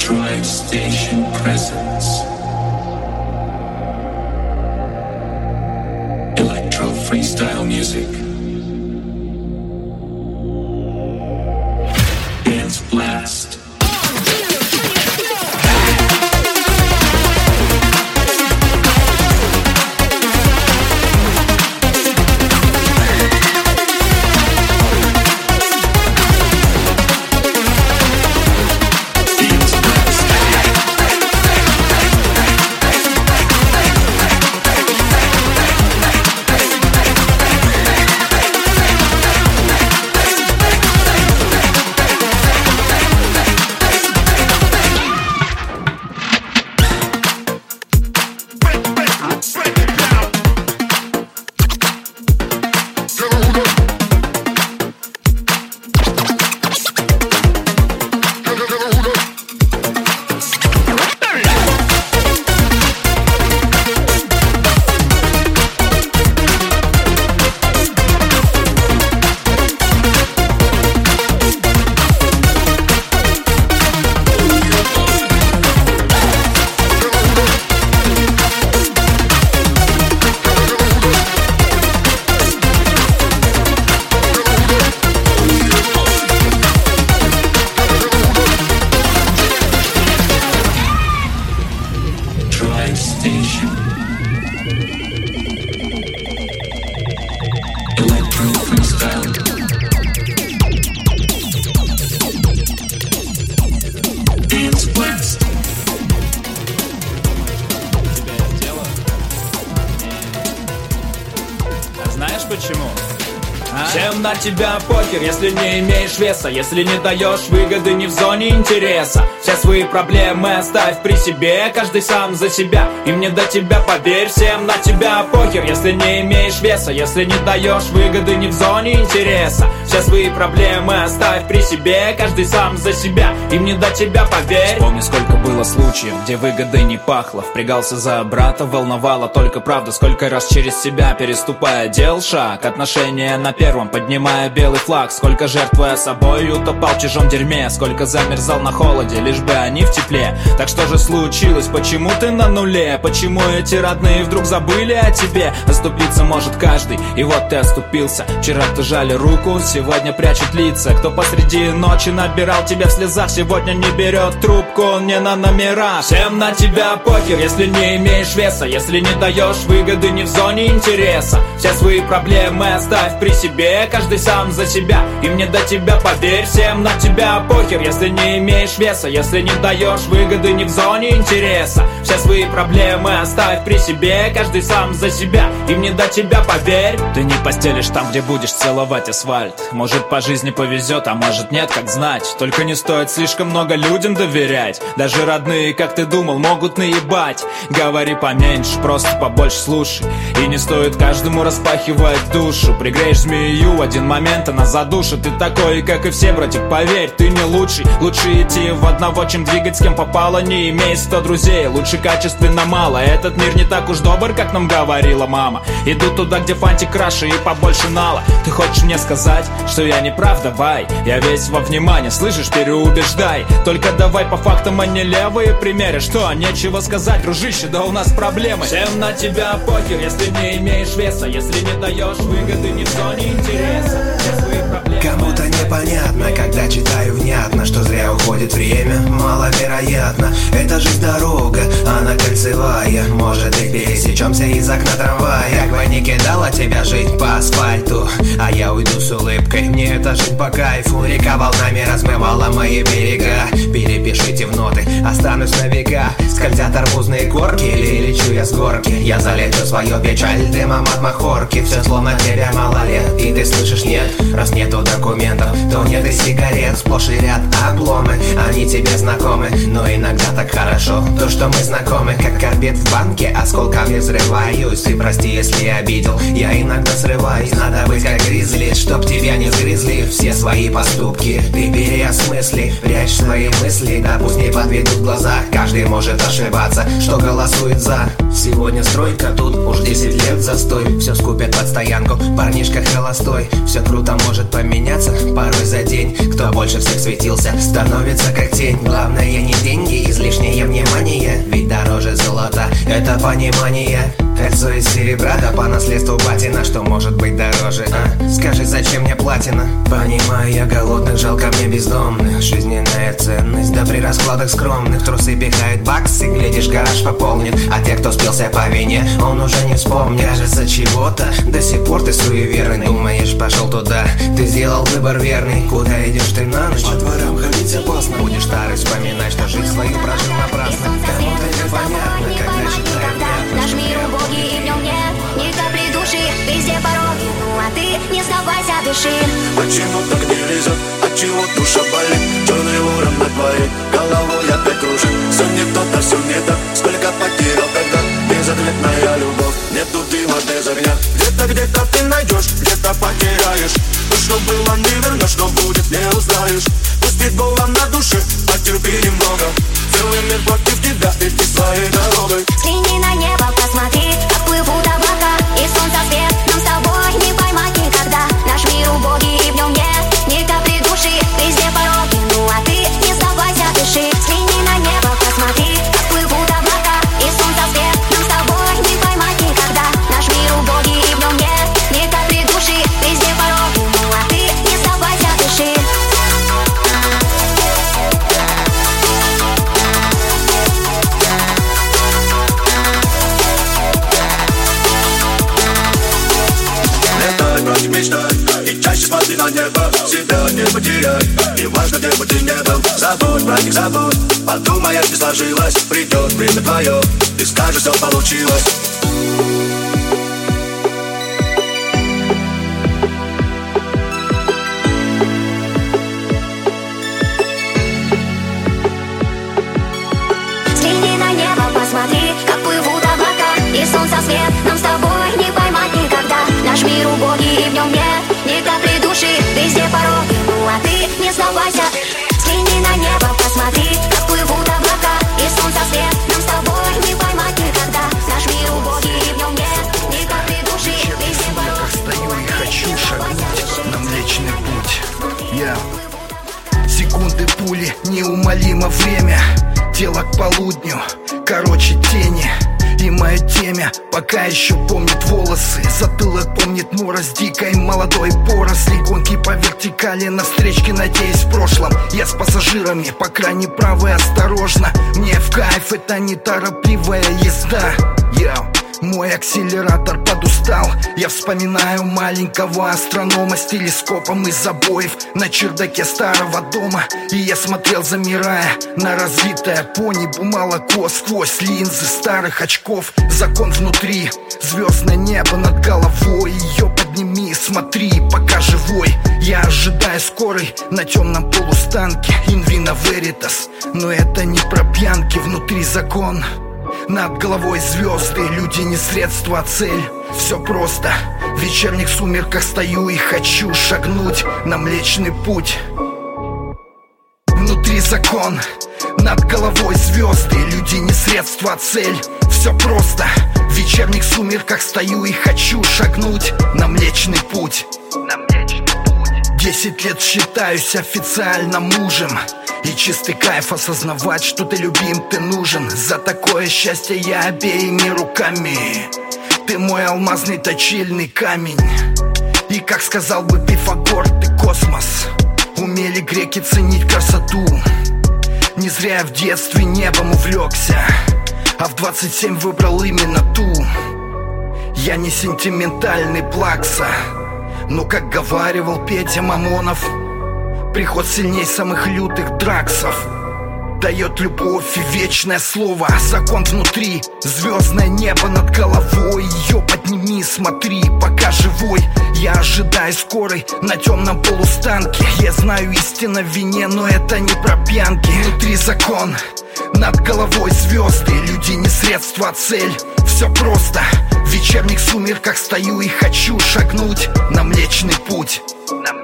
Drive Station presents electro freestyle music. Dance Blast. Всем на тебя похер, если не имеешь веса, если не даешь выгоды не в зоне интереса. Все свои проблемы оставь при себе, каждый сам за себя, им не до тебя, поверь. Всем на тебя похер, если не имеешь веса, если не даешь выгоды не в зоне интереса. Все свои проблемы оставь при себе, каждый сам за себя, им не до тебя, поверь. Вспомни, сколько было случаев, где выгоды не пахло. Впрягался за брата, волновала только правда. Сколько раз через себя переступая делал шаг, отношения на первом, поднимая белый флаг. Сколько жертвуя собой утопал в чужом дерьме, сколько замерзал на холоде, лишь бы они в тепле. Так что же случилось, почему ты на нуле? Почему эти родные вдруг забыли о тебе? Оступиться может каждый, и вот ты оступился. Вчера ты жали руку, сегодня прячут лица. Кто посреди ночи набирал тебя в слезах, сегодня не берет трубку, он не на номера. Всем на тебя похер, если не имеешь веса, если не даешь выгоды не в зоне интереса. Все свои проблемы оставь при себе, каждый сам за себя, им не до тебя, поверь. Всем на тебя похер, если не имеешь веса, если не даешь выгоды не в зоне интереса. Все свои проблемы оставь при себе, каждый сам за себя, им не до тебя, поверь. Ты не постелишь там, где будешь целовать асфальт. Может, по жизни повезет, а может нет, как знать. Только не стоит слишком много людям доверять. Даже родные, как ты думал, могут наебать. Говори поменьше, просто побольше слушай. И не стоит каждому распахивать душу. Пригреешь змею, в один момент она задушит. Ты такой, как и все, братик, поверь, ты не лучший. Лучше идти в одного, чем двигать с кем попало. Не имей 100 друзей, лучше качественно мало. Этот мир не так уж добр, как нам говорила мама. Иду туда, где фантик краше и побольше нала. Ты хочешь мне сказать, что я не прав? Давай, я весь во внимании, слышишь, переубеждай. Только давай по фактам, а не левые примеры. Что, нечего сказать, дружище, да у нас проблемы. Всем на тебя похер, если не имеешь веса, если не даешь выгоды не в зоне интереса. Все свои проблемы. Кому-то непонятно, когда читаю внятно, что зря уходит время, маловероятно. Это жизнь дорога, она кольцевая. Может и пересечемся из окна трамвая. Как бы не кидала тебя жить по асфальту, а я уйду с улыбкой, мне эта жизнь по кайфу. Река волнами размывала мои берега. Перепишите в ноты, останусь на века. Скользят арбузные горки или лечу я с горки. Я залечу свою печаль дымом от махорки. Все словно тебя мало лет, и ты слышишь нет. Раз нету документов, то нет и сигарет. Сплошь и ряд обломы, они тебе знакомы. Но иногда так хорошо, то что мы знакомы. Как корбет в банке, осколками взрываюсь. Ты прости, если обидел, я иногда срываюсь. Надо быть как гризли, чтоб тебя не сгрызли все свои поступки. Ты переосмысли, прячь свои мысли. Да пусть не подведут глаза, каждый может ошибаться, что голосует за. Сегодня стройка, тут уж 10 лет застой. Все скупят под стоянку, парнишка холостой. Все круто может поменяться порой за день. Кто больше всех светился, становится как тень. Главное не деньги это понимание. Кольцо из серебра, да по наследству платина. Что может быть дороже, а? Скажи, зачем мне платина? Понимаю я голодных, жалко мне бездомных. Жизненная ценность, да при раскладах скромных. Трусы пихают баксы, глядишь, гараж пополнит. А те, кто спился по вине, он уже не вспомнит. Кажется, чего-то, до сих пор ты суеверный. Думаешь, пошел туда, ты сделал выбор верный. Куда идешь ты на ночь? По дворам ходить опасно. Будешь старый вспоминать, что жизнь свою прожил напрасно. Кому-то непонятно, когда считают мятно. Наш мир убогий, и в нем нет ни капли души. Везде пороги, ну а ты не сдавайся, дыши. Почему так не везет? Отчего душа болит? Черный ворон над твоей головой опять кружит. Все не то-то, все не так. Сколько потерял тогда? Безответная любовь. Нету дыма без огня. Где-то ты найдешь, где-то потеряешь. То, что было, не вернешь, что будет, не узнаешь. Пусть было на душе, потерпи немного. Целый мир против тебя, иди своей дорогой. Взгляни на небо, посмотри, как плывут облака. И солнца свет нам с тобой не поймать никогда. Наш мир убогий, и в нем нет ни капли души. Везде пороги, ну а ты не сдавайся, дыши. Взгляни на небо, посмотри, как плывут облака. И солнца свет нам с тобой не поймать никогда. Наш мир убогий, и в нем нет ни капли души. Везде пороги, ну а ты не сдавайся, дыши. Мечтай, и чаще смотри на небо. Себя не потеряй, и важно, где бы ты не был. Забудь про них, забудь. Подумай, если сложилось, придет время твое. Ты скажешь, все получилось. Взгляни на небо, посмотри, как плывут облака. И солнца свет нам с тобой не поймать никогда. Наш мир убогий, и в нем нет ни капли души. Везде пороги, ну а ты не сдавайся. Взгляни на небо, посмотри, как плывут облака. И солнца свет нам с тобой не поймать никогда. Наш мир убогий, и в нем нет ни капли души. Везде пороги, стою и хочу шагнуть на Млечный путь. Я секунды пули, неумолимо время. Тело к полудню, короче тени. И мое темя пока еще помнит волосы. Затылок помнит мороз дикой молодой поросли. Гонки по вертикали на встречке, надеюсь, в прошлом. Я с пассажирами по крайней правой осторожно. Мне в кайф, это неторопливая езда. Мой акселератор подустал. Я вспоминаю маленького астронома с телескопом из обоев на чердаке старого дома. И я смотрел, замирая, на развитое по небу молоко сквозь линзы старых очков. Закон внутри, звездное небо над головой. Ее подними, смотри, пока живой. Я ожидаю скорой на темном полустанке Инвина Веритас. Но это не про пьянки, внутри закон. Над головой звезды, люди не средство, а цель. Все просто, в вечерних сумерках стою и хочу шагнуть на Млечный путь. Внутри закон, над головой звезды, люди не средство, а цель. Все просто, в вечерних сумерках стою и хочу шагнуть на Млечный путь. 10 лет считаюсь официально мужем. И чистый кайф осознавать, что ты любим, ты нужен. За такое счастье я обеими руками. Ты мой алмазный точильный камень. И как сказал бы Пифагор, ты космос. Умели греки ценить красоту. Не зря я в детстве небом увлекся, а в 27 выбрал именно ту. Я не сентиментальный плакса, но, как говаривал Петя Мамонов, приход сильней самых лютых драксов дает любовь и вечное слово. Закон внутри, звездное небо над головой. Ее подними, смотри, пока живой. Я ожидаю скорой на темном полустанке. Я знаю, истина в вине, но это не про пьянки. Внутри закон, над головой звезды, люди не средство, а цель. Все просто, в вечерних сумерках стою и хочу шагнуть на Млечный путь.